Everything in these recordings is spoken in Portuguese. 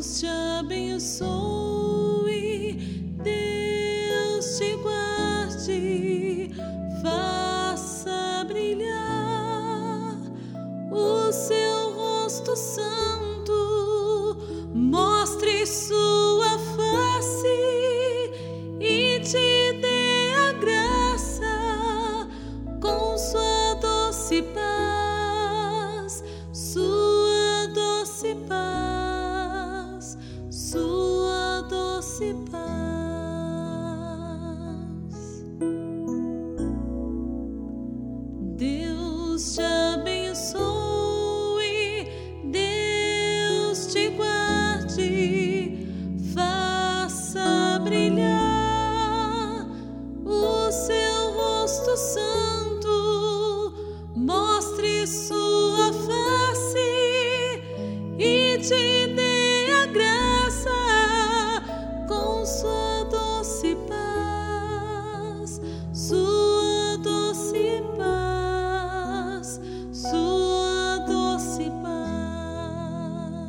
Deus te abençoe, Deus te guarde, faça brilhar o seu rosto santo, mostre sua face e te dê a graça com sua doce paz, sua doce paz, sua doce paz. Deus te abençoe, Deus te guarde, faça brilhar o seu rosto santo, mostre sua face e te dê a graça com sua doce paz, sua doce paz, sua doce paz.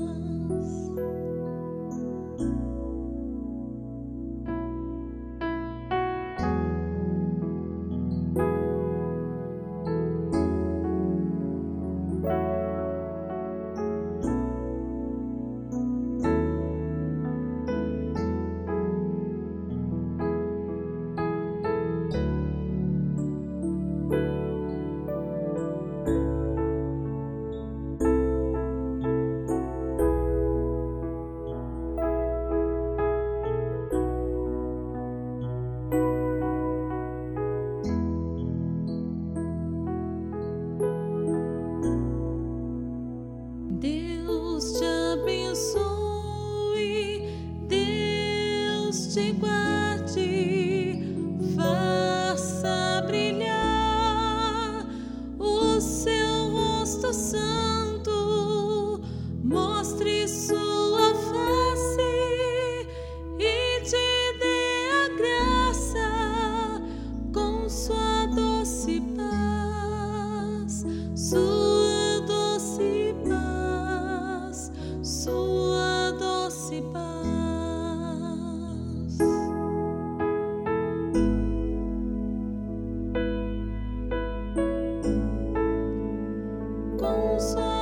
Deus te abençoe, Deus te guarde, faça brilhar o seu rosto santo, mostre sua face e te dê a graça com sua doce paz, sua doce paz, sua doce paz. Com sua